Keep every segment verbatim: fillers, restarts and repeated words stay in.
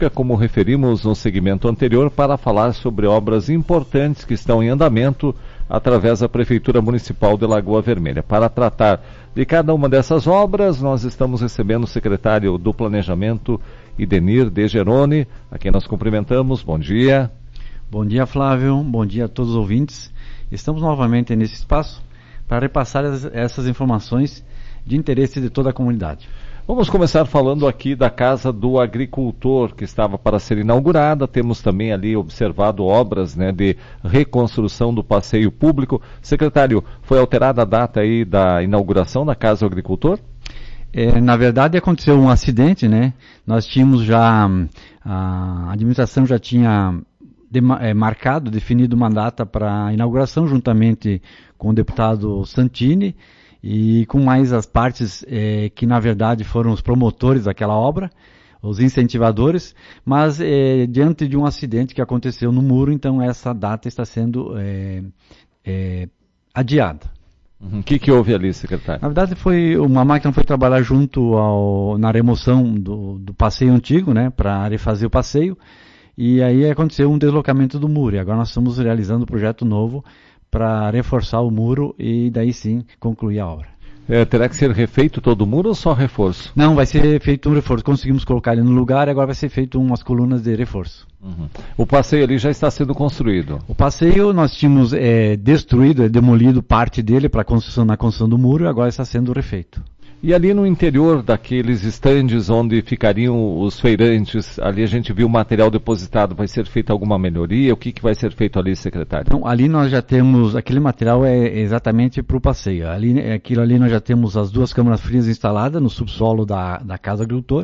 como referimos no segmento anterior, para falar sobre obras importantes que estão em andamento através da Prefeitura Municipal de Lagoa Vermelha. Para tratar de cada uma dessas obras, nós estamos recebendo o secretário do Planejamento, Idenir De Geroni, a quem nós cumprimentamos. Bom dia. Bom dia, Flávio. Bom dia a todos os ouvintes. Estamos novamente nesse espaço para repassar essas informações de interesse de toda a comunidade. Vamos começar falando aqui da Casa do Agricultor, que estava para ser inaugurada. Temos também ali observado obras, né, de reconstrução do passeio público. Secretário, foi alterada a data aí da inauguração da Casa do Agricultor? É, na verdade aconteceu um acidente, né? Nós tínhamos já, a administração já tinha de, é, marcado, definido uma data para a inauguração, juntamente com o deputado Santini, e com mais as partes eh, que na verdade foram os promotores daquela obra, os incentivadores, mas eh, diante de um acidente que aconteceu no muro, então essa data está sendo eh, eh, adiada. O uhum. que, que houve ali, secretário? Na verdade foi, uma máquina foi trabalhar junto ao, na remoção do, do passeio antigo, né, para refazer o passeio, e aí aconteceu um deslocamento do muro, e agora nós estamos realizando um projeto novo para reforçar o muro e daí sim concluir a obra. É, terá que ser refeito todo o muro ou só reforço? Não, vai ser feito um reforço. Conseguimos colocar ele no lugar e agora vai ser feito umas colunas de reforço. Uhum. O passeio ali já está sendo construído? O passeio nós tínhamos é, destruído, é, demolido parte dele para construção na construção do muro e agora está sendo refeito. E ali no interior daqueles estandes onde ficariam os feirantes, ali a gente viu o material depositado, vai ser feita alguma melhoria? O que, que vai ser feito ali, secretário? Então, ali nós já temos, aquele material é exatamente para o passeio. Ali, aquilo ali nós já temos as duas câmaras frias instaladas no subsolo da, da Casa do Agricultor.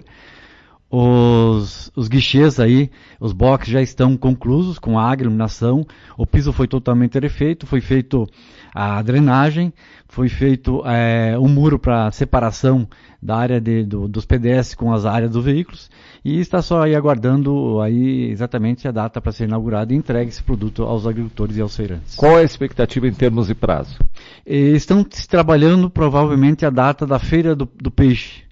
Os, os guichês aí, os boxes já estão conclusos com a iluminação, o piso foi totalmente refeito, foi feito a drenagem, foi feito é, um muro para separação da área de, do, dos pedestres com as áreas dos veículos e está só aí aguardando aí exatamente a data para ser inaugurado e entregue esse produto aos agricultores e aos feirantes. Qual é a expectativa em termos de prazo? E estão se trabalhando provavelmente a data da Feira do, do Peixe.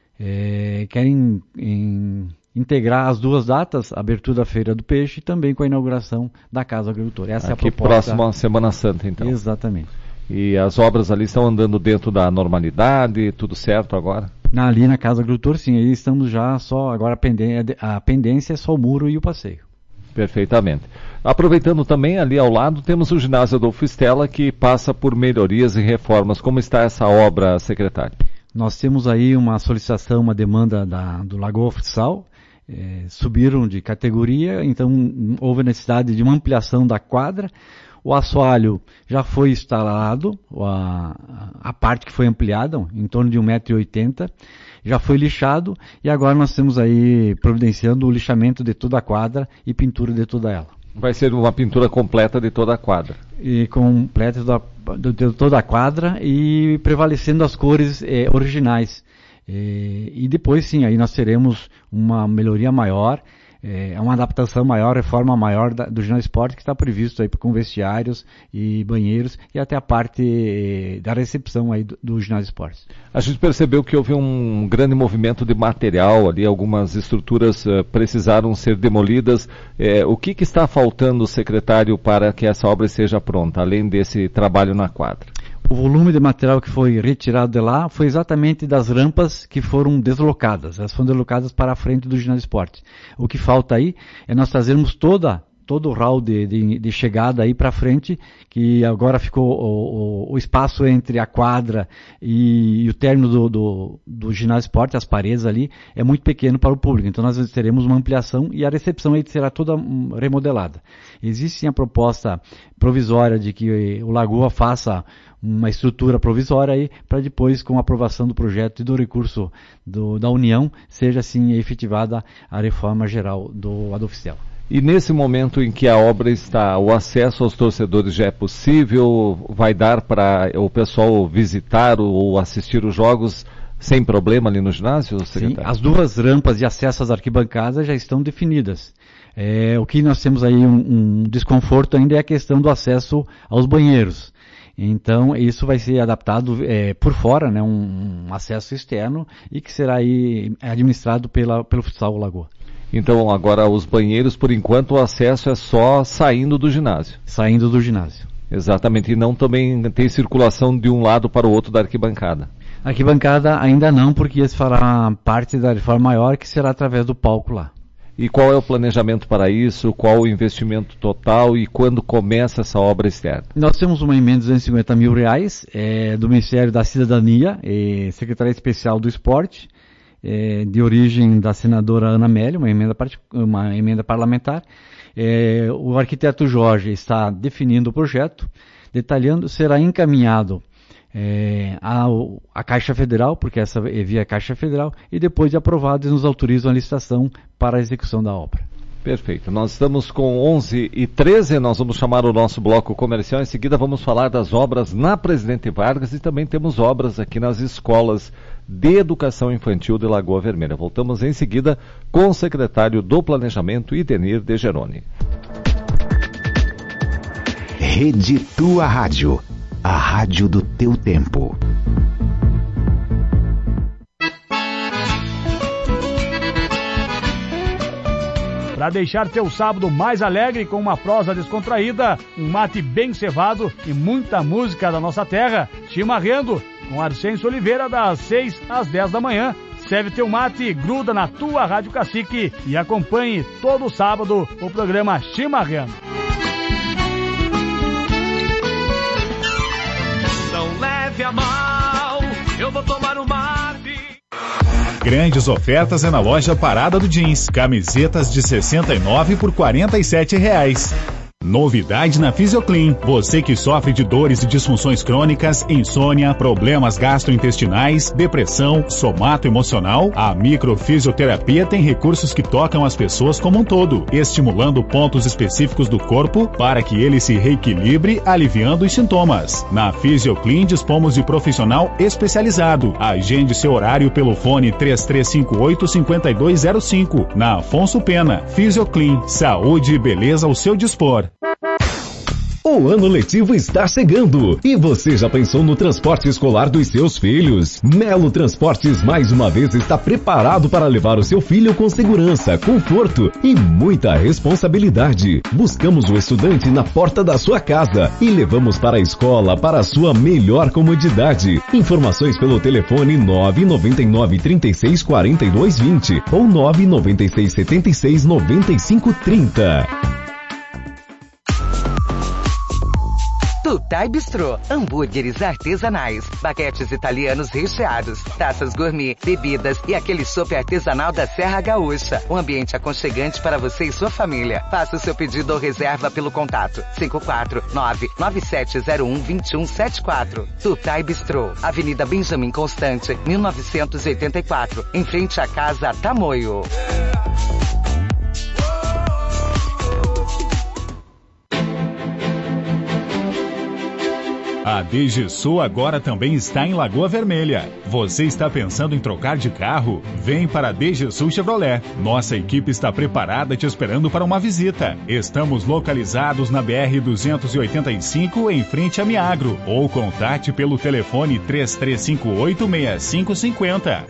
É, querem em, integrar as duas datas, a abertura da Feira do Peixe e também com a inauguração da Casa do Agricultor. Essa Aqui é a proposta. Próxima Semana Santa, então. Exatamente. E as obras ali estão andando dentro da normalidade, tudo certo agora? Na, ali na Casa do Agricultor, sim, aí estamos já só, agora a pendência, a pendência é só o muro e o passeio. Perfeitamente. Aproveitando também, ali ao lado, temos o ginásio Adolfo Stella, que passa por melhorias e reformas. Como está essa obra, secretário? Nós temos aí uma solicitação, uma demanda da, do Lagoa Futsal, eh, subiram de categoria, então houve necessidade de uma ampliação da quadra. O assoalho já foi instalado, a, a parte que foi ampliada, em torno de um metro e oitenta, já foi lixado e agora nós temos aí providenciando o lixamento de toda a quadra e pintura de toda ela. Vai ser uma pintura completa de toda a quadra. E completa de, de toda a quadra e prevalecendo as cores eh, originais. E, e depois sim, aí nós teremos uma melhoria maior, é uma adaptação maior, reforma maior da, do ginásio esporte que está previsto aí com vestiários e banheiros e até a parte eh, da recepção aí do, do ginásio esporte. A gente percebeu que houve um grande movimento de material ali, algumas estruturas uh, precisaram ser demolidas. Eh, o que, que está faltando, secretário, para que essa obra seja pronta, além desse trabalho na quadra? O volume de material que foi retirado de lá foi exatamente das rampas que foram deslocadas. Elas foram deslocadas para a frente do ginásio esporte. O que falta aí é nós trazermos toda, todo o hall de, de, de chegada aí para frente, que agora ficou o, o, o espaço entre a quadra e, e o término do, do, do ginásio esporte, as paredes ali, é muito pequeno para o público. Então nós teremos uma ampliação e a recepção aí será toda remodelada. Existe sim a proposta provisória de que o Lagoa faça uma estrutura provisória aí, para depois, com a aprovação do projeto e do recurso do, da União, seja assim efetivada a reforma geral do Adolfo Stella. E nesse momento em que a obra está, o acesso aos torcedores já é possível? Vai dar para o pessoal visitar ou assistir os jogos sem problema ali no ginásio, secretário? Sim, as duas rampas de acesso às arquibancadas já estão definidas. É, o que nós temos aí um, um desconforto ainda é a questão do acesso aos banheiros. Então, isso vai ser adaptado é, por fora, né, um, um acesso externo e que será aí administrado pela, pelo Futsal Lagoa. Então agora os banheiros, por enquanto, o acesso é só saindo do ginásio. Saindo do ginásio. Exatamente, e não também tem circulação de um lado para o outro da arquibancada. Arquibancada ainda não, porque isso fará parte da reforma maior, que será através do palco lá. E qual é o planejamento para isso? Qual o investimento total e quando começa essa obra externa? Nós temos uma emenda de duzentos e cinquenta mil reais é, do Ministério da Cidadania, é, Secretaria Especial do Esporte, é, de origem da senadora Ana Amélia, uma emenda, uma emenda parlamentar. É, o arquiteto Jorge está definindo o projeto, detalhando, será encaminhado é, a, a Caixa Federal, porque essa é via Caixa Federal, e depois de aprovado eles nos autorizam a licitação para a execução da obra. Perfeito. Nós estamos com onze e treze, nós vamos chamar o nosso bloco comercial, em seguida vamos falar das obras na Presidente Vargas e também temos obras aqui nas escolas de educação infantil de Lagoa Vermelha. Voltamos em seguida com o secretário do Planejamento, Idenir De Geroni. Rede Tua Rádio, a rádio do teu tempo. Para deixar teu sábado mais alegre com uma prosa descontraída, um mate bem cevado e muita música da nossa terra, Chimarrando, com Arcêncio Oliveira, das seis às dez da manhã. Serve teu mate, gruda na tua Rádio Cacique e acompanhe todo sábado o programa Chimarrando. Não leve a mal, eu vou tomar um mate. Grandes ofertas é na loja Parada do Jeans. Camisetas de sessenta e nove por quarenta e sete reais. Novidade na Fisioclean. Você que sofre de dores e disfunções crônicas, insônia, problemas gastrointestinais, depressão, somato emocional, a microfisioterapia tem recursos que tocam as pessoas como um todo, estimulando pontos específicos do corpo para que ele se reequilibre, aliviando os sintomas. Na Fisioclean dispomos de profissional especializado. Agende seu horário pelo fone três três cinco oito, cinco dois zero cinco. Na Afonso Pena. Fisioclean. Saúde e beleza ao seu dispor. O ano letivo está chegando e você já pensou no transporte escolar dos seus filhos? Melo Transportes mais uma vez está preparado para levar o seu filho com segurança, conforto e muita responsabilidade. Buscamos o estudante na porta da sua casa e levamos para a escola para a sua melhor comodidade. Informações pelo telefone nove nove nove, três seis quatro dois dois zero ou nove nove seis, sete seis, nove cinco três zero. Tutai Bistrô, hambúrgueres artesanais, baguetes italianos recheados, taças gourmet, bebidas e aquele chopp artesanal da Serra Gaúcha. Um ambiente aconchegante para você e sua família. Faça o seu pedido ou reserva pelo contato cinco quatro nove, nove sete zero um, dois um sete quatro. Tutai Bistrô, Avenida Benjamin Constante, mil novecentos e oitenta e quatro, em frente à Casa Tamoio. A DGSU agora também está em Lagoa Vermelha. Você está pensando em trocar de carro? Vem para a DGSU Chevrolet. Nossa equipe está preparada te esperando para uma visita. Estamos localizados na B R duzentos e oitenta e cinco, em frente a Miagro. Ou contate pelo telefone três três cinco oito, seis cinco cinco zero.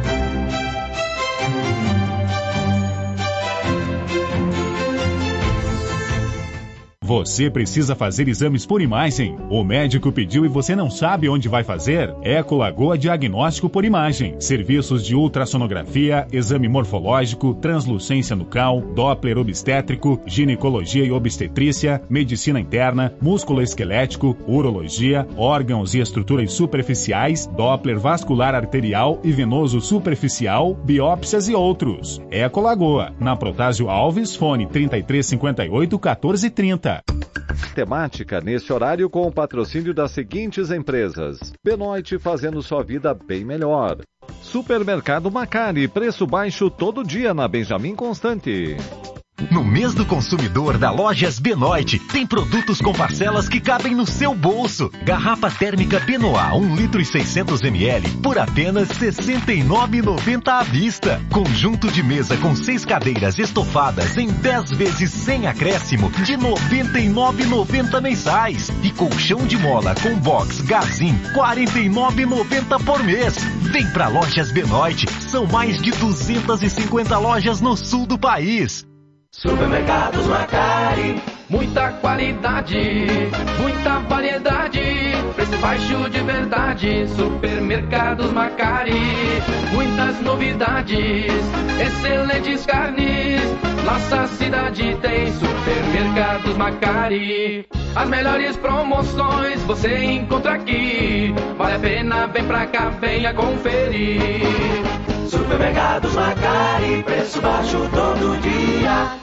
Você precisa fazer exames por imagem. O médico pediu e você não sabe onde vai fazer? Eco Lagoa Diagnóstico por Imagem. Serviços de ultrassonografia, exame morfológico, translucência nucal, Doppler obstétrico, ginecologia e obstetrícia, medicina interna, músculo esquelético, urologia, órgãos e estruturas superficiais, Doppler vascular arterial e venoso superficial, biópsias e outros. Eco Lagoa, na Protásio Alves, fone trinta e três, cinquenta e oito, quatorze, trinta. Temática neste horário com o patrocínio das seguintes empresas: Benoit, fazendo sua vida bem melhor. Supermercado Macari, preço baixo todo dia na Benjamin Constante. No mês do consumidor da Lojas Benoit, tem produtos com parcelas que cabem no seu bolso. Garrafa térmica Benoit, um litro e seiscentos mililitros por apenas sessenta e nove reais e noventa centavos à vista. Conjunto de mesa com seis cadeiras estofadas em dez vezes sem acréscimo de noventa e nove reais e noventa centavos mensais. E colchão de mola com box Gazin, quarenta e nove reais e noventa centavos por mês. Vem pra Lojas Benoit, são mais de duzentas e cinquenta lojas no sul do país. Supermercados Macari, muita qualidade, muita variedade, preço baixo de verdade. Supermercados Macari, muitas novidades, excelentes carnes. Nossa cidade tem Supermercados Macari. As melhores promoções você encontra aqui. Vale a pena, vem pra cá, venha conferir. Supermercados Macari, preço baixo todo dia.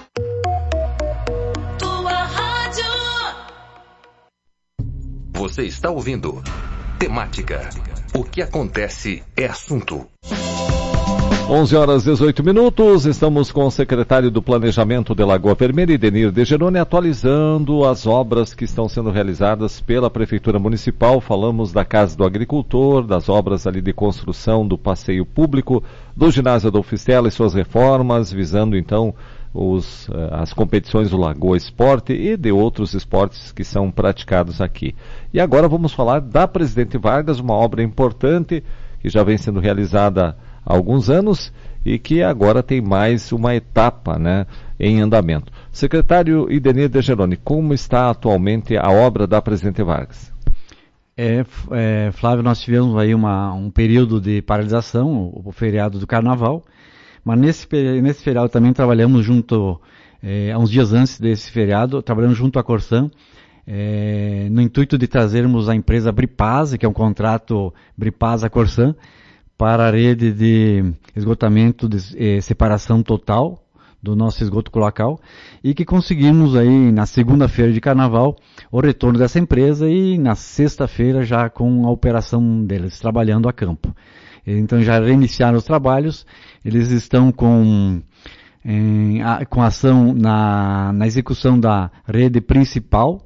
Tua rádio. Você está ouvindo Temática. O que acontece é assunto. onze horas e dezoito minutos, estamos com o secretário do Planejamento de Lagoa Vermelha, Idenir De Geroni, atualizando as obras que estão sendo realizadas pela Prefeitura Municipal. Falamos da Casa do Agricultor, das obras ali de construção do passeio público, do ginásio Adolfo Stella e suas reformas, visando então os, as competições do Lagoa Esporte e de outros esportes que são praticados aqui. E agora vamos falar da Presidente Vargas, uma obra importante que já vem sendo realizada há alguns anos e que agora tem mais uma etapa, né, em andamento. Secretário Idenir De Geroni, como está atualmente a obra da Presidente Vargas? É, é, Flávio, nós tivemos aí uma, um período de paralisação, o, o feriado do Carnaval, mas nesse, nesse feriado também trabalhamos junto, é, há uns dias antes desse feriado, trabalhamos junto à Corsan, é, no intuito de trazermos a empresa Bripasa, que é um contrato Bripasa-Corsan, para a rede de esgotamento de eh, separação total do nosso esgoto cloacal, e que conseguimos aí na segunda-feira de Carnaval o retorno dessa empresa e na sexta-feira já com a operação deles, trabalhando a campo. Então já reiniciaram os trabalhos, eles estão com, em, a, com ação na, na execução da rede principal,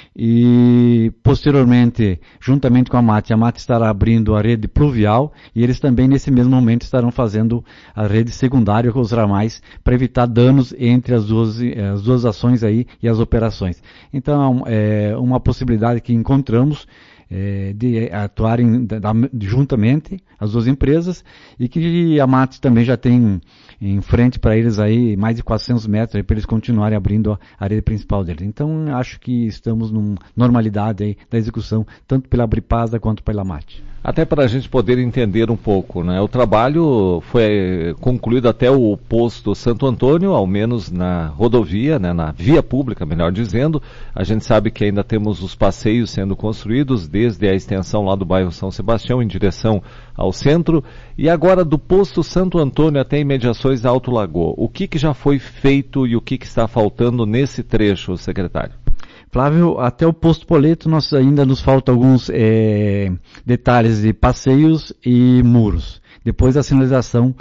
e posteriormente, juntamente com a MAT, a MAT estará abrindo a rede pluvial e eles também nesse mesmo momento estarão fazendo a rede secundária com os ramais para evitar danos entre as duas, as duas ações aí e as operações. Então é uma possibilidade que encontramos é, de atuarem da, juntamente as duas empresas e que a MAT também já tem em frente para eles aí mais de quatrocentos metros para eles continuarem abrindo a, a rede principal deles. Então acho que estamos numa normalidade aí da execução tanto pela Bripasa quanto pela MAT. Até para a gente poder entender um pouco, né? O trabalho foi concluído até o posto Santo Antônio, ao menos na rodovia, né? Na via pública, melhor dizendo. A gente sabe que ainda temos os passeios sendo construídos, desde a extensão lá do bairro São Sebastião em direção ao centro. E agora do posto Santo Antônio até imediações a Alto Lagoa. O que, que já foi feito e o que, que está faltando nesse trecho, secretário? Flávio, até o posto Poleto nós ainda nos faltam alguns é, detalhes de passeios e muros, depois da sinalização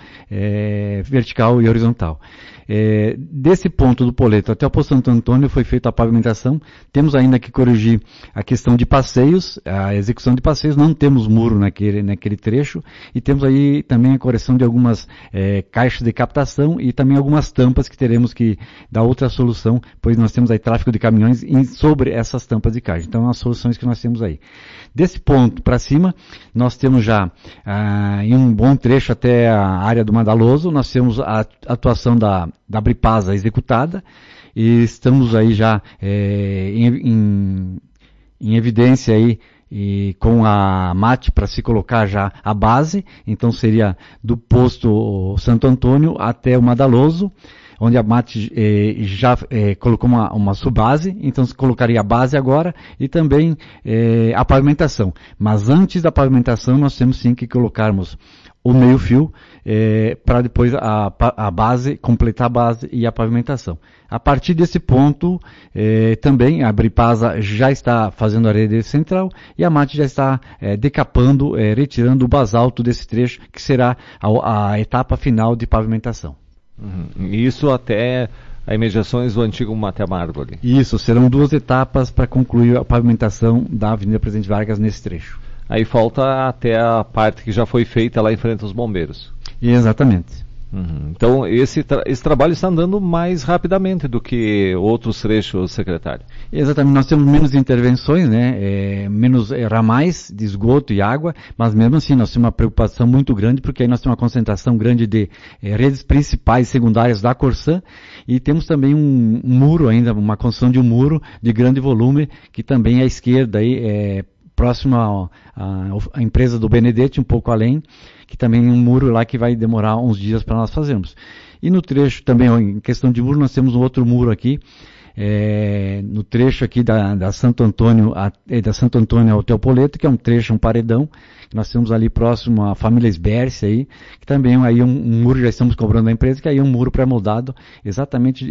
é, vertical e horizontal. É, desse ponto do Poleto até o posto Santo Antônio foi feita a pavimentação, temos ainda que corrigir a questão de passeios, a execução de passeios, não temos muro naquele, naquele trecho, e temos aí também a correção de algumas é, caixas de captação e também algumas tampas que teremos que dar outra solução, pois nós temos aí tráfego de caminhões em, sobre essas tampas de caixa. Então, as soluções que nós temos aí. Desse ponto para cima, nós temos já ah, em um bom trecho até a área do Madaloso, nós temos a atuação da, da Bripasa executada e estamos aí já é, em, em, em evidência aí e com a MAT para se colocar já a base, então seria do posto Santo Antônio até o Madaloso, onde a MAT eh, já eh, colocou uma, uma subbase, então se colocaria a base agora e também eh, a pavimentação. Mas antes da pavimentação nós temos sim que colocarmos o meio fio eh, para depois a, a base, completar a base e a pavimentação. A partir desse ponto eh, também a Bripasa já está fazendo a rede central e a MAT já está eh, decapando, eh, retirando o basalto desse trecho que será a, a etapa final de pavimentação. Uhum. Isso até a imediações do antigo Mate Amargo ali. Isso, serão duas etapas para concluir a pavimentação da Avenida Presidente Vargas nesse trecho. Aí falta até a parte que já foi feita lá em frente aos bombeiros. Exatamente. Uhum. Então, esse, tra esse trabalho está andando mais rapidamente do que outros trechos, secretário. Exatamente, nós temos menos intervenções, né, é, menos é, ramais de esgoto e água, mas mesmo assim nós temos uma preocupação muito grande, porque aí nós temos uma concentração grande de é, redes principais e secundárias da Corsã, e temos também um, um muro ainda, uma construção de um muro de grande volume, que também à esquerda, aí, é, próximo à empresa do Benedetti, um pouco além, que também é um muro lá que vai demorar uns dias para nós fazermos. E no trecho também, em questão de muro, nós temos um outro muro aqui, é, no trecho aqui da, da Santo Antônio, a, da Santo Antônio ao Teopoleto, que é um trecho, um paredão, que nós temos ali próximo à família Sberce aí, que também aí um, um muro, já estamos cobrando da empresa, que aí é um muro pré-moldado, exatamente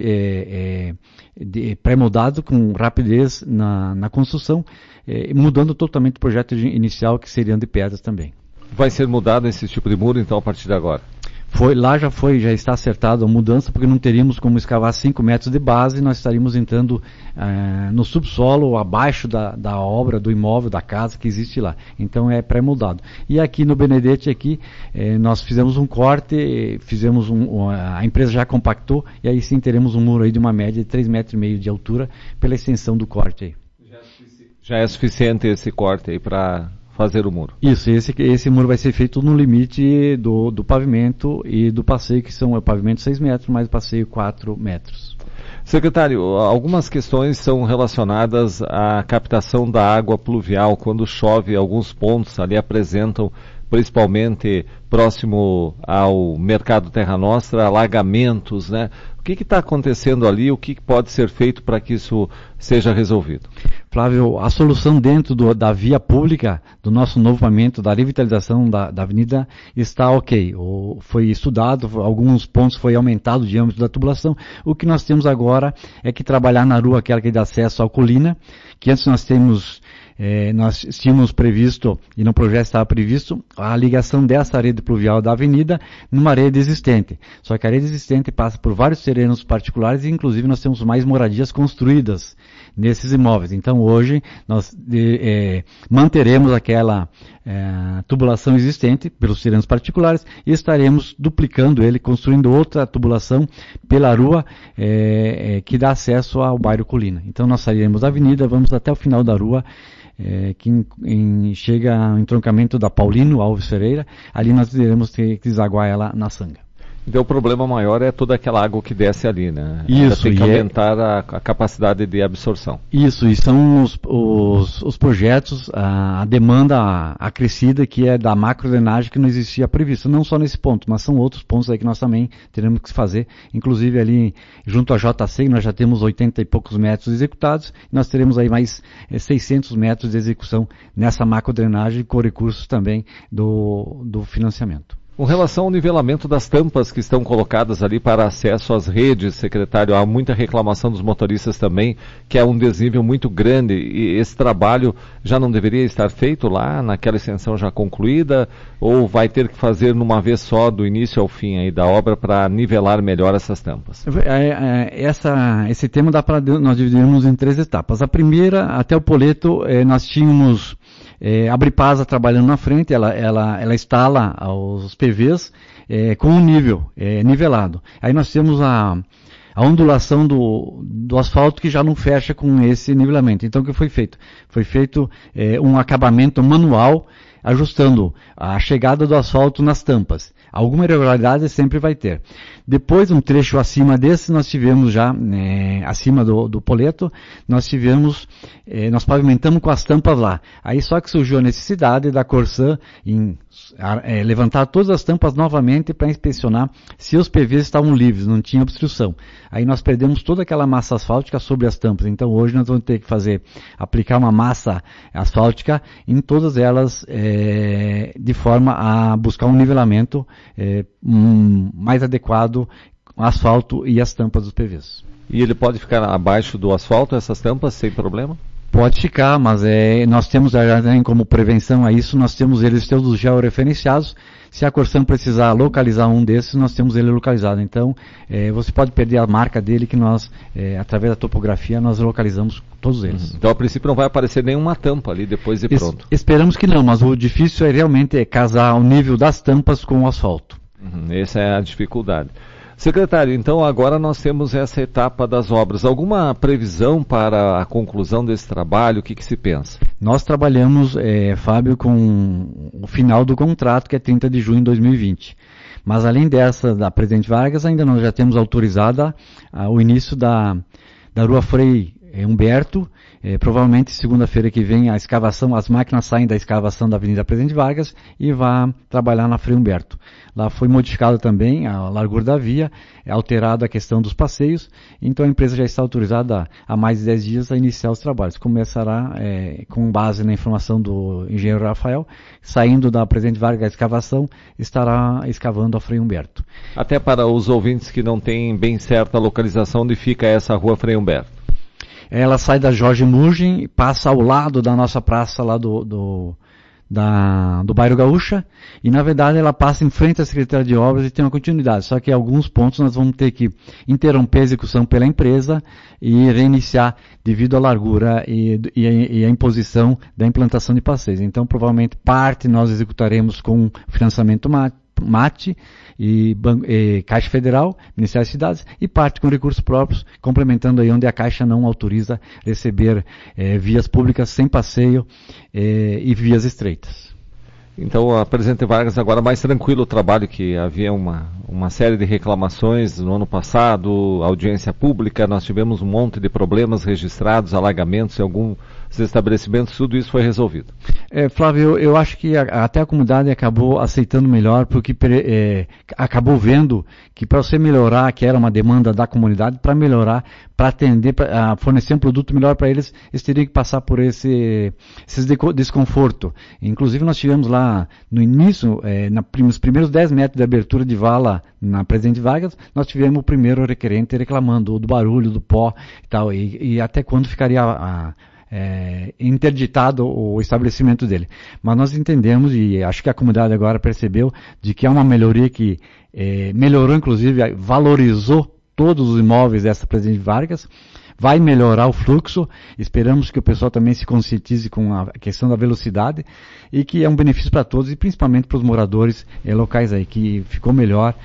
é, é, pré-moldado com rapidez na, na construção, é, mudando totalmente o projeto de, inicial, que seriam de pedras também. Vai ser mudado esse tipo de muro, então, a partir de agora? Foi, lá já foi, já está acertado a mudança, porque não teríamos como escavar cinco metros de base, nós estaríamos entrando eh, no subsolo, abaixo da, da obra, do imóvel, da casa que existe lá. Então é pré-moldado. E aqui no Benedetti, aqui, eh, nós fizemos um corte, fizemos um, a empresa já compactou, e aí sim teremos um muro aí de uma média de três metros e meio de altura, pela extensão do corte aí. Já é suficiente, já é suficiente esse corte aí para fazer o muro? Isso, esse, esse muro vai ser feito no limite do, do pavimento e do passeio, que são o pavimento seis metros, mais o passeio quatro metros. Secretário, algumas questões são relacionadas à captação da água pluvial. Quando chove, alguns pontos ali apresentam, principalmente próximo ao Mercado Terra Nostra, alagamentos, né? O que está acontecendo ali? O que pode ser feito para que isso seja resolvido? Flávio, a solução dentro do, da via pública, do nosso novo pavimento, da revitalização da, da avenida, está ok. O, foi estudado, alguns pontos foi aumentado o diâmetro da tubulação. O que nós temos agora é que trabalhar na rua, aquela que dá acesso à colina, que antes nós temos... É, nós tínhamos previsto, e no projeto estava previsto, a ligação dessa rede pluvial da avenida numa rede existente. Só que a rede existente passa por vários terrenos particulares e inclusive nós temos mais moradias construídas nesses imóveis. Então hoje nós de, é, manteremos aquela é, tubulação existente pelos terrenos particulares e estaremos duplicando ele, construindo outra tubulação pela rua é, é, que dá acesso ao bairro Colina. Então nós sairemos da avenida, vamos até o final da rua, É, que em, em, chega ao entroncamento da Paulino Alves Ferreira, ali nós teremos que desaguar ela na Sanga. Então o problema maior é toda aquela água que desce ali, né? Isso. Tem que e aumentar é... a, a capacidade de absorção. Isso, e são os, os, os projetos, a, a demanda acrescida que é da macrodrenagem que não existia previsto, não só nesse ponto, mas são outros pontos aí que nós também teremos que fazer, inclusive ali junto à J C, nós já temos oitenta e poucos metros executados, e nós teremos aí mais é, seiscentos metros de execução nessa macrodrenagem com recursos também do, do financiamento. Com relação ao nivelamento das tampas que estão colocadas ali para acesso às redes, secretário, há muita reclamação dos motoristas também, que é um desnível muito grande, e esse trabalho já não deveria estar feito lá, naquela extensão já concluída, ou vai ter que fazer numa vez só, do início ao fim aí da obra, para nivelar melhor essas tampas? Essa, esse tema dá para nós dividirmos em três etapas. A primeira, até o Poleto, eh, nós tínhamos É, a Bripasa trabalhando na frente, ela, ela, ela instala os P Vs é, com um nível é, nivelado. Aí nós temos a, a ondulação do, do asfalto que já não fecha com esse nivelamento. Então o que foi feito? Foi feito é, um acabamento manual, ajustando a chegada do asfalto nas tampas. Alguma irregularidade sempre vai ter. Depois, um trecho acima desse, nós tivemos já, é, acima do, do Poleto, nós tivemos, é, nós pavimentamos com as tampas lá. Aí só que surgiu a necessidade da Corsã em é, levantar todas as tampas novamente para inspecionar se os P Vs estavam livres, não tinha obstrução. Aí nós perdemos toda aquela massa asfáltica sobre as tampas. Então hoje nós vamos ter que fazer, aplicar uma massa asfáltica em todas elas, é, de forma a buscar um nivelamento é, um, mais adequado asfalto e as tampas dos P Vs. E ele pode ficar abaixo do asfalto, essas tampas, sem problema? Pode ficar, mas é, nós temos, já como prevenção a isso, nós temos eles todos georreferenciados. Se a Corsan precisar localizar um desses, nós temos ele localizado. Então, é, você pode perder a marca dele, que nós, é, através da topografia, nós localizamos todos eles. Uhum. Então, a princípio, não vai aparecer nenhuma tampa ali depois de pronto. Es- esperamos que não, mas o difícil é realmente é casar o nível das tampas com o asfalto. Uhum. Essa é a dificuldade. Secretário, então agora nós temos essa etapa das obras. Alguma previsão para a conclusão desse trabalho? O que, que se pensa? Nós trabalhamos, é, Fábio, com o final do contrato, que é trinta de junho de dois mil e vinte. Mas além dessa, da Presidente Vargas, ainda nós já temos autorizada a, o início da, da Rua Frei Humberto. É, provavelmente segunda-feira que vem a escavação, as máquinas saem da escavação da Avenida Presidente Vargas e vão trabalhar na Frei Humberto. Lá foi modificada também a largura da via, é alterada a questão dos passeios, então a empresa já está autorizada há mais de dez dias a iniciar os trabalhos. Começará é, com base na informação do engenheiro Rafael, saindo da Presidente Vargas a escavação, estará escavando a Frei Humberto. Até para os ouvintes que não têm bem certa localização onde fica essa Rua Frei Humberto. Ela sai da Jorge Mugem, passa ao lado da nossa praça lá do, do, da, do bairro Gaúcha, e na verdade ela passa em frente à Secretaria de Obras e tem uma continuidade, só que em alguns pontos nós vamos ter que interromper a execução pela empresa e reiniciar devido à largura e, e, e a imposição da implantação de passeios. Então provavelmente parte nós executaremos com financiamento MAT e, e Caixa Federal, Ministério das Cidades, e parte com recursos próprios, complementando aí onde a Caixa não autoriza receber eh, vias públicas sem passeio eh, e vias estreitas. Então, a Presidente Vargas agora mais tranquilo o trabalho, que havia uma, uma série de reclamações no ano passado, audiência pública, nós tivemos um monte de problemas registrados, alagamentos em alguns estabelecimentos, tudo isso foi resolvido. É, Flávio, eu, eu acho que a, até a comunidade acabou aceitando melhor, porque é, acabou vendo que para você melhorar, que era uma demanda da comunidade, para melhorar, para atender, para fornecer um produto melhor para eles, eles teriam que passar por esse, esse desconforto. Inclusive nós tivemos lá no início, é, na, nos primeiros dez metros de abertura de vala na Presidente Vargas, nós tivemos o primeiro requerente reclamando do barulho, do pó e tal, e, e até quando ficaria a, É, interditado o estabelecimento dele. Mas nós entendemos, e acho que a comunidade agora percebeu, de que é uma melhoria que é, melhorou, inclusive, valorizou todos os imóveis dessa Presidente Vargas, vai melhorar o fluxo, esperamos que o pessoal também se conscientize com a questão da velocidade, e que é um benefício para todos, e principalmente para os moradores é, locais aí, que ficou melhor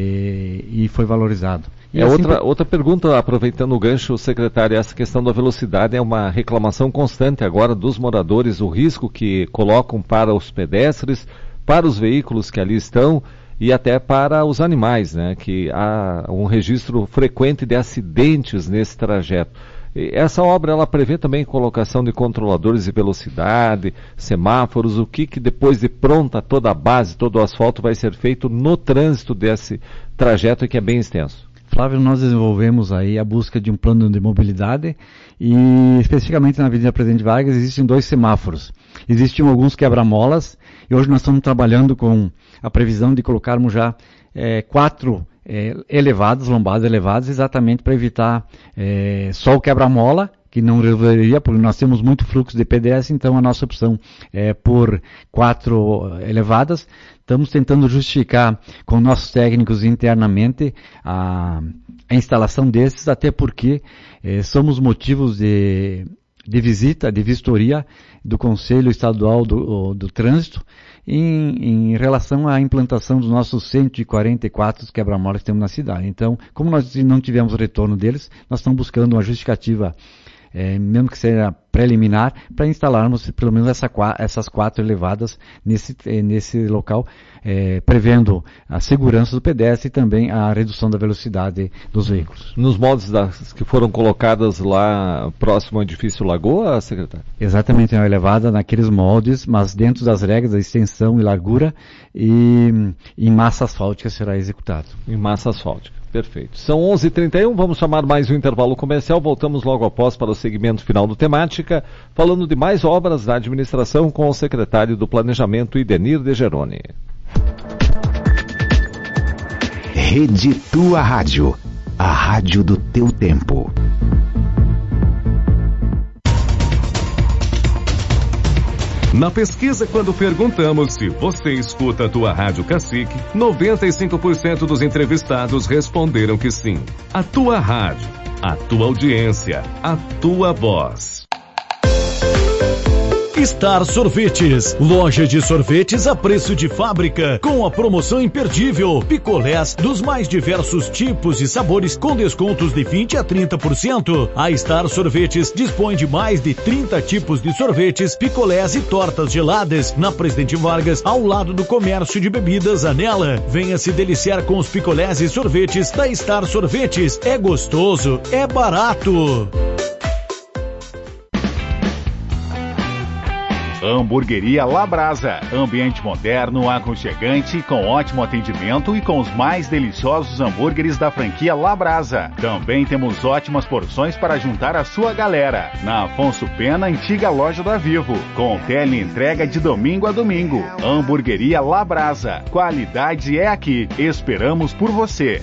é, e foi valorizado. E é assim, outra, outra pergunta, aproveitando o gancho, secretário, essa questão da velocidade é uma reclamação constante agora dos moradores, o risco que colocam para os pedestres, para os veículos que ali estão e até para os animais, né? Que há um registro frequente de acidentes nesse trajeto. E essa obra, ela prevê também colocação de controladores de velocidade, semáforos, o que que depois de pronta toda a base, todo o asfalto vai ser feito no trânsito desse trajeto que é bem extenso? Flávio, nós desenvolvemos aí a busca de um plano de mobilidade e especificamente na Avenida Presidente Vargas existem dois semáforos. Existiam alguns quebra-molas e hoje nós estamos trabalhando com a previsão de colocarmos já é, quatro é, elevadas, lombadas elevadas, exatamente para evitar é, só o quebra-mola, que não resolveria, porque nós temos muito fluxo de P D S, então a nossa opção é por quatro elevadas. Estamos tentando justificar com nossos técnicos internamente a, a instalação desses, até porque eh, somos motivos de, de visita, de vistoria do Conselho Estadual do, do Trânsito em, em relação à implantação dos nossos cento e quarenta e quatro quebra-molas que temos na cidade. Então, como nós não tivemos retorno deles, nós estamos buscando uma justificativa, é, mesmo que seja preliminar, para instalarmos pelo menos essa, essas quatro elevadas nesse, nesse local, é, prevendo a segurança do pedestre e também a redução da velocidade dos veículos. Nos moldes das que foram colocadas lá próximo ao edifício Lagoa, secretário? Exatamente, é uma elevada naqueles moldes, mas dentro das regras da extensão e largura, e em massa asfáltica será executado. Em massa asfáltica. Perfeito. São onze e trinta e um, vamos chamar mais um intervalo comercial, voltamos logo após para o segmento final do Temática, falando de mais obras da administração com o secretário do Planejamento, Idenir De Geroni. Rede Tua Rádio, a rádio do teu tempo. Na pesquisa, quando perguntamos se você escuta a tua Rádio Cacique, noventa e cinco por cento dos entrevistados responderam que sim. A tua rádio, a tua audiência, a tua voz. Star Sorvetes, loja de sorvetes a preço de fábrica, com a promoção imperdível, picolés dos mais diversos tipos e sabores com descontos de vinte a trinta por cento. A Star Sorvetes dispõe de mais de trinta tipos de sorvetes, picolés e tortas geladas na Presidente Vargas, ao lado do comércio de bebidas Anela. Venha se deliciar com os picolés e sorvetes da Star Sorvetes. É gostoso, é barato. Hamburgueria Labrasa, ambiente moderno, aconchegante, com ótimo atendimento e com os mais deliciosos hambúrgueres da franquia Labrasa. Também temos ótimas porções para juntar a sua galera. Na Afonso Pena, antiga loja da Vivo, com teleentrega de domingo a domingo. Hamburgueria Labrasa, qualidade é aqui. Esperamos por você.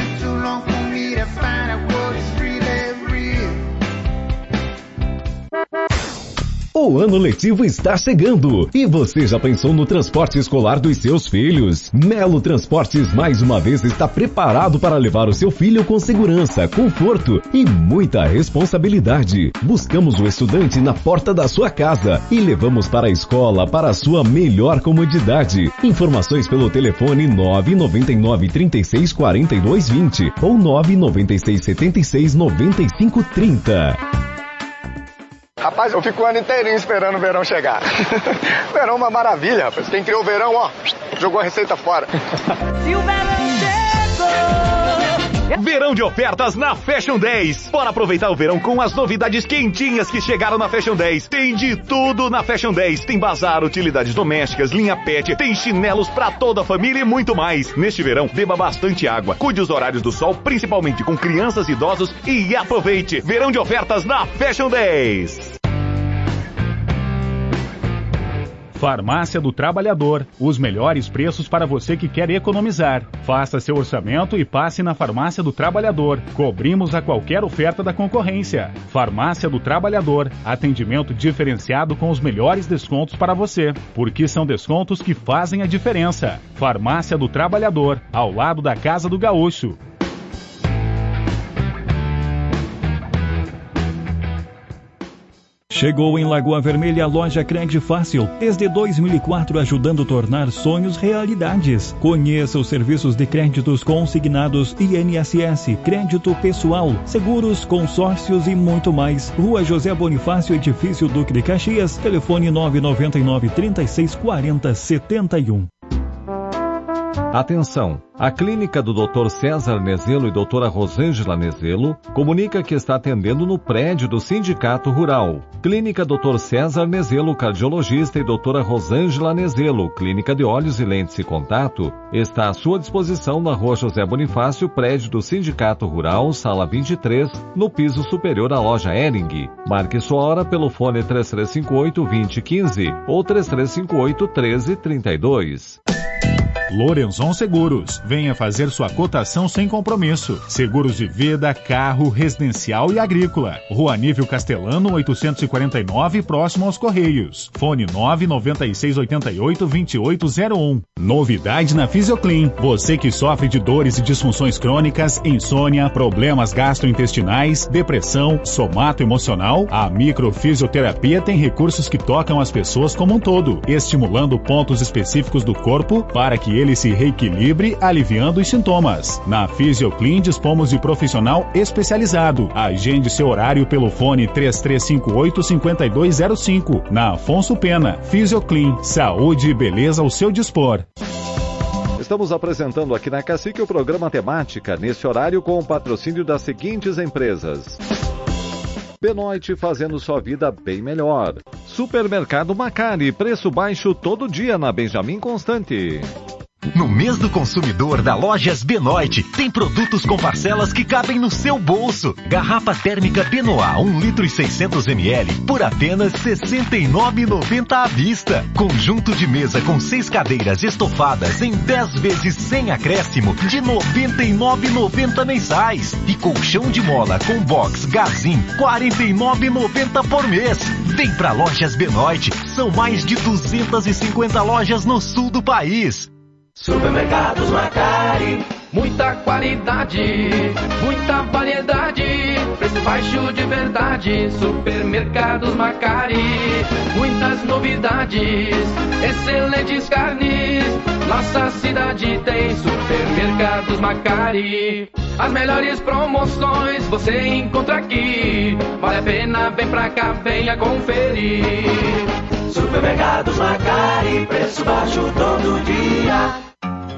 O ano letivo está chegando e você já pensou no transporte escolar dos seus filhos? Melo Transportes mais uma vez está preparado para levar o seu filho com segurança, conforto e muita responsabilidade. Buscamos o estudante na porta da sua casa e levamos para a escola para a sua melhor comodidade. Informações pelo telefone nove nove nove, três seis quatro dois dois zero ou nove nove seis, sete seis, nove cinco três zero. Rapaz, eu fico o ano inteirinho esperando o verão chegar. Verão é uma maravilha, rapaz. Quem criou o verão, ó, jogou a receita fora. Se o verão chegou. Verão de ofertas na Fashion dez. Bora aproveitar o verão com as novidades quentinhas que chegaram na Fashion dez. Tem de tudo na Fashion dez. Tem bazar, utilidades domésticas, linha pet, tem chinelos pra toda a família e muito mais. Neste verão, beba bastante água. Cuide os horários do sol, principalmente com crianças e idosos, e aproveite. Verão de ofertas na Fashion dez. Farmácia do Trabalhador, os melhores preços para você que quer economizar. Faça seu orçamento e passe na Farmácia do Trabalhador. Cobrimos a qualquer oferta da concorrência. Farmácia do Trabalhador, atendimento diferenciado com os melhores descontos para você, porque são descontos que fazem a diferença. Farmácia do Trabalhador, ao lado da Casa do Gaúcho. Chegou em Lagoa Vermelha a loja Cred Fácil, desde dois mil e quatro ajudando a tornar sonhos realidades. Conheça os serviços de créditos consignados I N S S, crédito pessoal, seguros, consórcios e muito mais. Rua José Bonifácio, edifício Duque de Caxias, telefone nove nove nove, três seis quatro zero, sete um. Atenção! A clínica do doutor César Nezelo e doutora Rosângela Nezelo comunica que está atendendo no prédio do Sindicato Rural. Clínica doutor César Nezelo, cardiologista, e doutora Rosângela Nezelo, clínica de olhos e lentes e contato, está à sua disposição na Rua José Bonifácio, prédio do Sindicato Rural, sala vinte e três, no piso superior à loja Hering. Marque sua hora pelo fone três três cinco oito, dois zero um cinco ou três três cinco oito, três zero três dois. Lorenzon Seguros. Venha fazer sua cotação sem compromisso. Seguros de vida, carro, residencial e agrícola. Rua Nível Castelano, oitocentos e quarenta e nove, próximo aos Correios. Fone nove nove seis oito oito, dois oito zero um. Novidade na Fisioclean. Você que sofre de dores e disfunções crônicas, insônia, problemas gastrointestinais, depressão, somato emocional, a microfisioterapia tem recursos que tocam as pessoas como um todo, estimulando pontos específicos do corpo para que ele se reequilibre, aliviando os sintomas. Na Fisioclean dispomos de profissional especializado. Agende seu horário pelo fone três três cinco oito, cinco dois zero cinco. Na Afonso Pena, Fisioclean, saúde e beleza ao seu dispor. Estamos apresentando aqui na Cacique o programa Temática, nesse horário com o patrocínio das seguintes empresas. Benoit, fazendo sua vida bem melhor. Supermercado Macari, preço baixo todo dia na Benjamin Constante. No mês do consumidor da Lojas Benoit, tem produtos com parcelas que cabem no seu bolso. Garrafa térmica Benoit, um litro e seiscentos mililitros, por apenas sessenta e nove reais e noventa centavos à vista. Conjunto de mesa com seis cadeiras estofadas em dez vezes sem acréscimo, de noventa e nove reais e noventa centavos mensais. E colchão de mola com box Gazin, quarenta e nove reais e noventa centavos por mês. Vem pra Lojas Benoit, são mais de duzentas e cinquenta lojas no sul do país. Supermercados Macari, muita qualidade, muita variedade, preço baixo de verdade. Supermercados Macari, muitas novidades, excelentes carnes. Nossa cidade tem Supermercados Macari. As melhores promoções você encontra aqui. Vale a pena, vem pra cá, venha conferir. Supermercados Macari, preço baixo todo dia.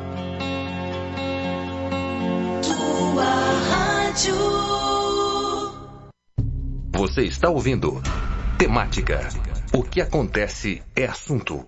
Você está ouvindo Temática. O que acontece é assunto.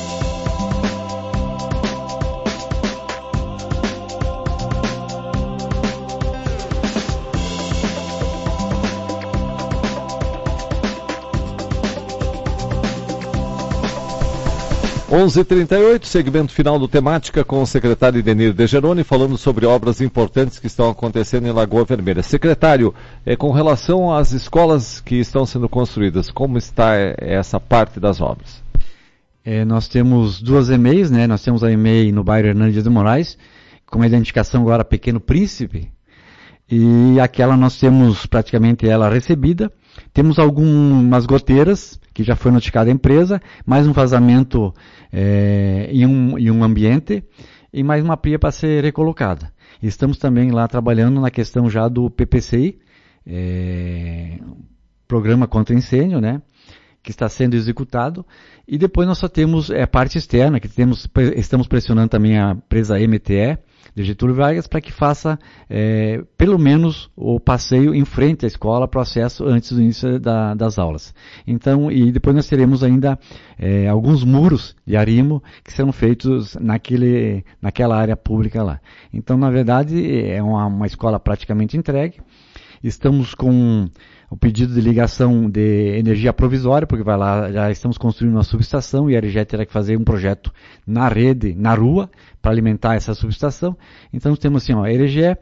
onze e trinta e oito, segmento final do Temática com o secretário Idenir Degeroni, falando sobre obras importantes que estão acontecendo em Lagoa Vermelha. Secretário, é, com relação às escolas que estão sendo construídas, como está essa parte das obras? É, nós temos duas E M E Is, né? Nós temos a E M E I no bairro Hernandes de Moraes, com a identificação agora Pequeno Príncipe, e aquela nós temos praticamente ela recebida. Temos algumas goteiras, que já foi notificada a empresa, mais um vazamento é, em, um, em um ambiente e mais uma pia para ser recolocada. Estamos também lá trabalhando na questão já do P P C I, é, Programa Contra Incêndio, né, que está sendo executado. E depois nós só temos a é, parte externa, que temos, estamos pressionando também a empresa M T E, de Getúlio Vargas, para que faça é, pelo menos o passeio em frente à escola para o acesso antes do início da, das aulas. Então, e depois nós teremos ainda é, alguns muros de arimo que serão feitos naquele, naquela área pública lá. Então, na verdade, é uma, uma escola praticamente entregue. Estamos com o pedido de ligação de energia provisória, porque vai lá, já estamos construindo uma subestação e a Arigé terá que fazer um projeto na rede, na rua, para alimentar essa subestação. Então temos assim, ó, a Arigé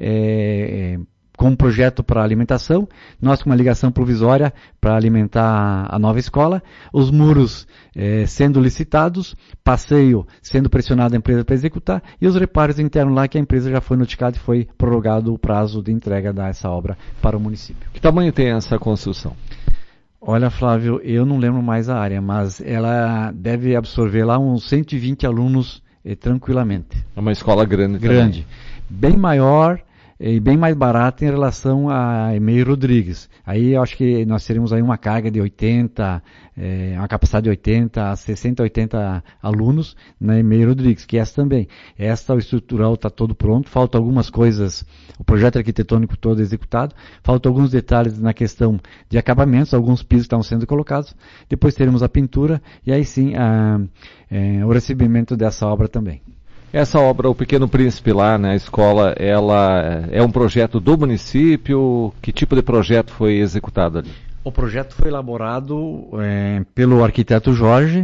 é, com um projeto para alimentação, nós com uma ligação provisória para alimentar a nova escola, os muros é, sendo licitados, passeio sendo pressionado a empresa para executar e os reparos internos lá que a empresa já foi notificada e foi prorrogado o prazo de entrega dessa obra para o município. Que tamanho tem essa construção? Olha, Flávio, eu não lembro mais a área, mas ela deve absorver lá uns cento e vinte alunos eh, tranquilamente. É uma escola grande Grande. Também. Bem maior e bem mais barata em relação a E M E I Rodrigues. Aí eu acho que nós teremos aí uma carga de oitenta, é, uma capacidade de oitenta a sessenta, oitenta alunos na E M E I Rodrigues, que essa também. Esta, o estrutural está todo pronto, faltam algumas coisas, o projeto arquitetônico todo executado, faltam alguns detalhes na questão de acabamentos, alguns pisos estão sendo colocados, depois teremos a pintura e aí sim a, é, o recebimento dessa obra também. Essa obra, o Pequeno Príncipe lá na escola, ela é um projeto do município? Que tipo de projeto foi executado ali? O projeto foi elaborado é, pelo arquiteto Jorge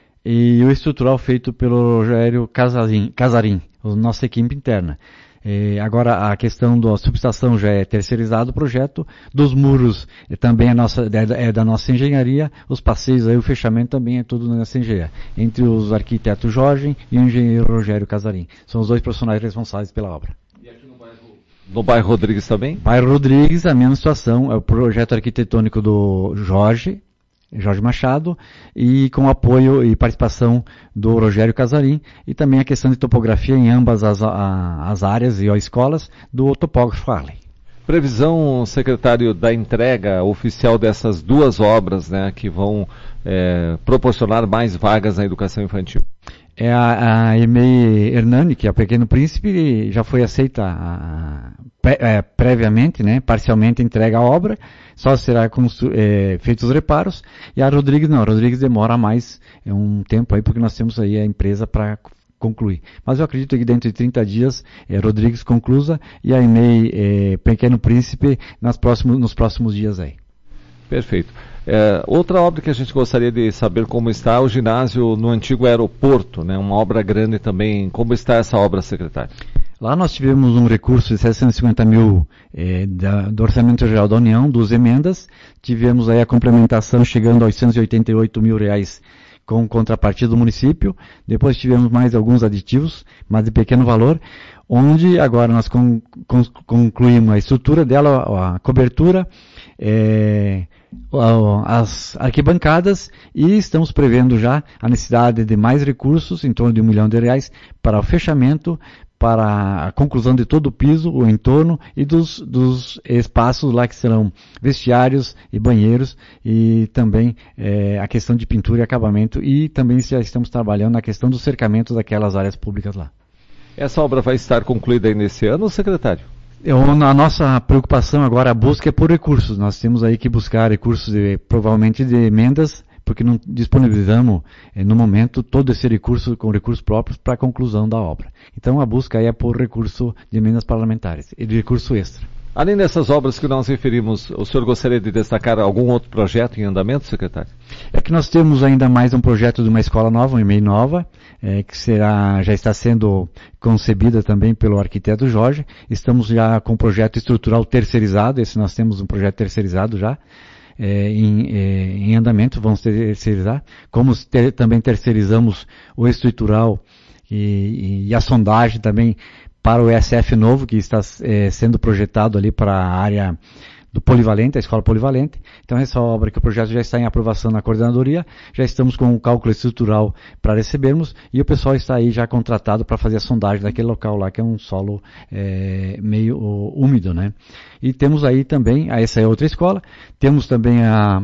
e o estrutural feito pelo Rogério Casarim, Casarim, a nossa equipe interna. É, agora a questão da subestação já é terceirizado o projeto, dos muros é, também é, nossa, é, é da nossa engenharia, os passeios aí, o fechamento também é tudo da nossa engenharia, entre os arquitetos Jorge e o engenheiro Rogério Casarim. São os dois profissionais responsáveis pela obra. E aqui no bairro, no bairro Rodrigues também? Bairro Rodrigues, a mesma situação, é o projeto arquitetônico do Jorge, Jorge Machado, e com apoio e participação do Rogério Casarim, e também a questão de topografia em ambas as, a, as áreas e as escolas do topógrafo Farley. Previsão, secretário, da entrega oficial dessas duas obras, né, que vão é, proporcionar mais vagas na educação infantil? É a, a E M E I Hernani, que é o Pequeno Príncipe, já foi aceita a, pré, é, previamente, né, parcialmente entrega a obra, só será constru, é, feitos os reparos, e a Rodrigues não, a Rodrigues demora mais é, um tempo aí, porque nós temos aí a empresa para concluir. Mas eu acredito que dentro de trinta dias, eh, Rodrigues conclusa e a E M E I eh, Pequeno Príncipe nas próximos, nos próximos dias aí. Perfeito. É, outra obra que a gente gostaria de saber como está é o ginásio no antigo aeroporto, né? Uma obra grande também. Como está essa obra, secretário? Lá nós tivemos um recurso de setecentos e cinquenta mil eh, da, do Orçamento Geral da União, duas emendas. Tivemos aí a complementação chegando a oitocentos e oitenta e oito mil reais com contrapartida do município. Depois tivemos mais alguns aditivos, mas de pequeno valor, onde agora nós con, con, concluímos a estrutura dela, a cobertura, eh, as arquibancadas, e estamos prevendo já a necessidade de mais recursos, em torno de um milhão de reais, para o fechamento, para a conclusão de todo o piso, o entorno e dos, dos espaços lá que serão vestiários e banheiros, e também é, a questão de pintura e acabamento, e também já estamos trabalhando na questão do cercamento daquelas áreas públicas lá. Essa obra vai estar concluída aí nesse ano, secretário? Eu, a nossa preocupação agora, a busca é por recursos. Nós temos aí que buscar recursos, de, provavelmente de emendas, porque não disponibilizamos, eh, no momento, todo esse recurso com recursos próprios para a conclusão da obra. Então a busca aí é por recurso de emendas parlamentares e de recurso extra. Além dessas obras que nós referimos, o senhor gostaria de destacar algum outro projeto em andamento, secretário? É que nós temos ainda mais um projeto de uma escola nova, uma E M E I nova, é, que será, já está sendo concebida também pelo arquiteto Jorge. Estamos já com o projeto estrutural terceirizado, esse nós temos um projeto terceirizado já, é, em, é, em andamento, vamos terceirizar. Como ter, também terceirizamos o estrutural e, e a sondagem também para o E S F novo, que está é, sendo projetado ali para a área do polivalente, a escola polivalente. Então essa obra, que o projeto já está em aprovação na coordenadoria, já estamos com o cálculo estrutural para recebermos, e o pessoal está aí já contratado para fazer a sondagem daquele local lá, que é um solo é, meio úmido, né? E temos aí também, essa é outra escola, temos também a,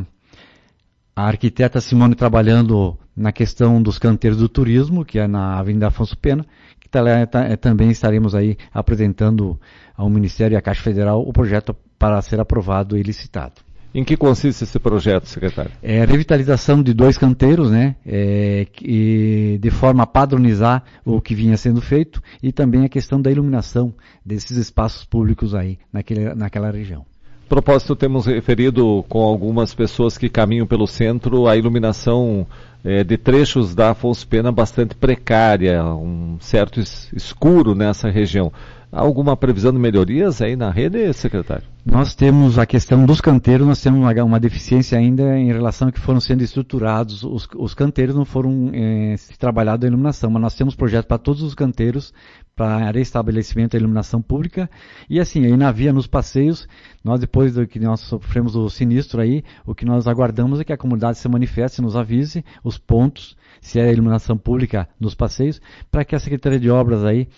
a arquiteta Simone trabalhando na questão dos canteiros do turismo, que é na Avenida Afonso Pena, que tá, tá, também estaremos aí apresentando ao Ministério e à Caixa Federal o projeto para ser aprovado e licitado. Em que consiste esse projeto, secretário? É a revitalização de dois canteiros, né, é, que, de forma a padronizar o que vinha sendo feito, e também a questão da iluminação desses espaços públicos aí, naquele, naquela região. A propósito, temos referido com algumas pessoas que caminham pelo centro a iluminação é, de trechos da Afonso Pena bastante precária, um certo es- escuro nessa região. Há alguma previsão de melhorias aí na rede, secretário? Nós temos a questão dos canteiros, nós temos uma, uma deficiência ainda em relação a que foram sendo estruturados, os, os canteiros não foram é, trabalhados a iluminação, mas nós temos projeto para todos os canteiros, para restabelecimento da iluminação pública, e assim, aí na via, nos passeios, nós depois do que nós sofremos o sinistro aí, o que nós aguardamos é que a comunidade se manifeste, nos avise os pontos, se é a iluminação pública nos passeios, para que a Secretaria de Obras aí,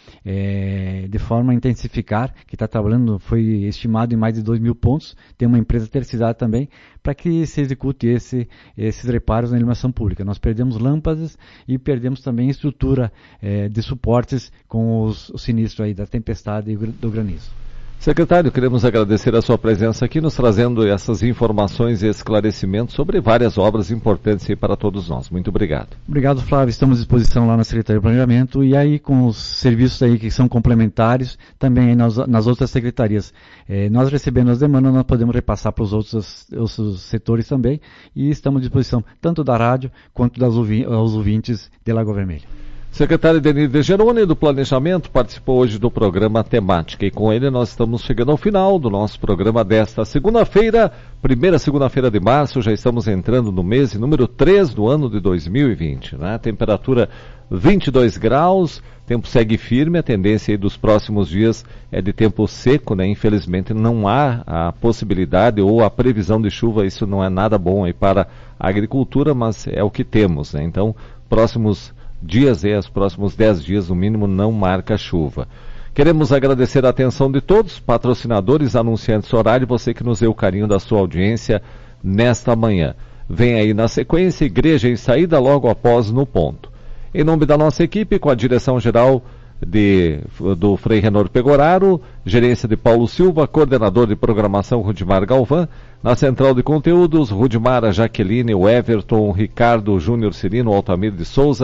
é, de forma a intensificar, que está trabalhando, foi estimado em mais de dois mil pontos, tem uma empresa terceirizada também, para que se execute esse, esses reparos na iluminação pública. Nós perdemos lâmpadas e perdemos também estrutura é, de suportes com os, o sinistro aí da tempestade e do granizo. Secretário, queremos agradecer a sua presença aqui, nos trazendo essas informações e esclarecimentos sobre várias obras importantes aí para todos nós. Muito obrigado. Obrigado, Flávio. Estamos à disposição lá na Secretaria de Planejamento, e aí com os serviços aí que são complementares, também aí nas, nas outras secretarias. É, nós recebendo as demandas, nós podemos repassar para os outros, outros setores também, e estamos à disposição tanto da rádio quanto das ouvi- aos ouvintes de Lagoa Vermelha. Secretário Denir de Geroni, do Planejamento, participou hoje do programa Temática, e com ele nós estamos chegando ao final do nosso programa desta segunda-feira, primeira segunda-feira de março. Já estamos entrando no mês número três do ano de dois mil e vinte, né? Temperatura vinte e dois graus, tempo segue firme, a tendência aí dos próximos dias é de tempo seco, né? Infelizmente não há a possibilidade ou a previsão de chuva, isso não é nada bom aí para a agricultura, mas é o que temos, né? Então, próximos dias e os próximos dez dias, no mínimo, não marca chuva. Queremos agradecer a atenção de todos, patrocinadores, anunciantes horário, você que nos deu o carinho da sua audiência nesta manhã. Vem aí na sequência, Igreja em Saída, logo após No Ponto. Em nome da nossa equipe, com a direção geral de, do Frei Renor Pegoraro, gerência de Paulo Silva, coordenador de programação Rudimar Galvão, na central de conteúdos, Rudimar, a Jaqueline, o Everton, o Ricardo, o Júnior Cirino, o Altamir de Souza,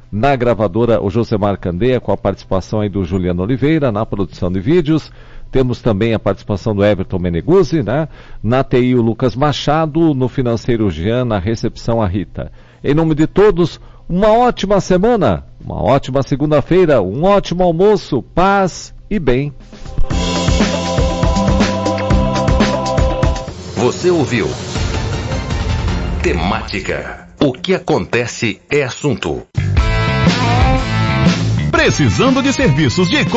Na gravadora, o Josemar Candeia, com a participação aí do Juliano Oliveira, na produção de vídeos. Temos também a participação do Everton Meneguzzi, né? Na T I, o Lucas Machado, no financeiro Jean, na recepção a Rita. Em nome de todos, uma ótima semana, uma ótima segunda-feira, um ótimo almoço, paz e bem. Você ouviu Temática. O que acontece é assunto. Precisando de serviços de